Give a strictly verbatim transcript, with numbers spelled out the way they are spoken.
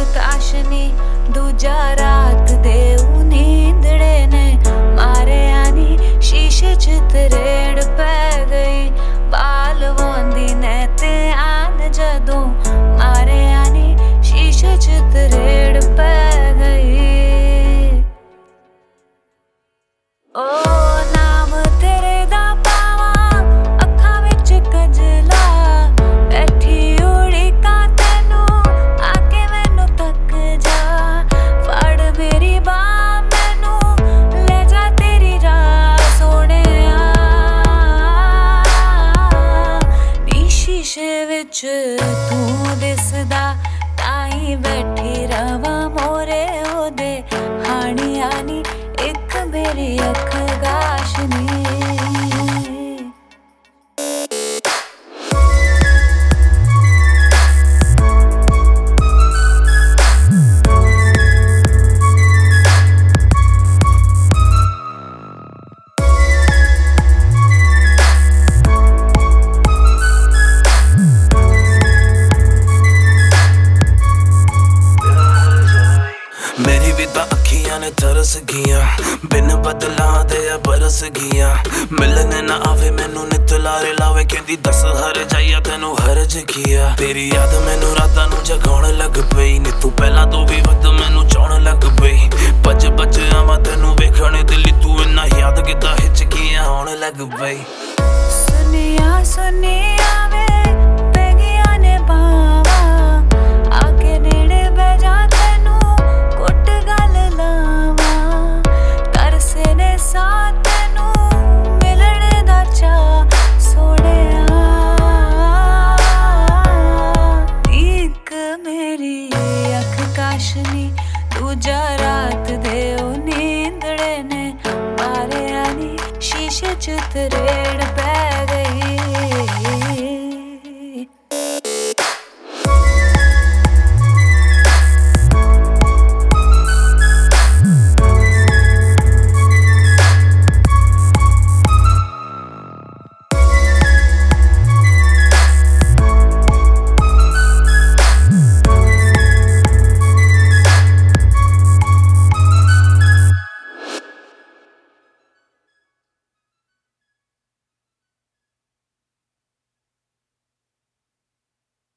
काशनी दूजा रात दे नींदड़े ने मारे आनी शीशे च तरेड़ पै गई बाल वांदी ने ते आन जदों मारे आनी शीशे च तरेड़ पै गई। ओ नाम तेरे दा पावां अखां विच कजला बैठी उड़ीकां तैनू आके मैनू तक जा फड़ मेरी बांह मैनू ले जा तेरी राह सोहणिया नी शीशे विच तू दिसदा ताईं बैठी रवां मोरे ओदे हानी आनी एक मेरी अख गाशनी। मेरी भी तां अखियां ने तरस गियां बिन बदलां दे बरस गियां मिलने ना आवे मैनू नित लारे लावे कहंदी दस हर जाइया तैनू हरज किया तेरी याद मैनू रातां नू जगाउण लग पई नी तू पहलां तो भी वध मैनू चाहण लग पई भज भज आवां तैनू वेखण दिली तू इन्ना याद किता हिचकियां आउण लग पई। सुनिया सुनिया वे पैगियां ने बावां आके नेड़े बह जा तैनू कुट गल लावां तरसे ने साथ तैनू मिलने दा चाऽ सोहणिया इक मेरी अख काशनी दूजा रात दे नींदड़े ने मारे आनी शीशे च तरेड़ पै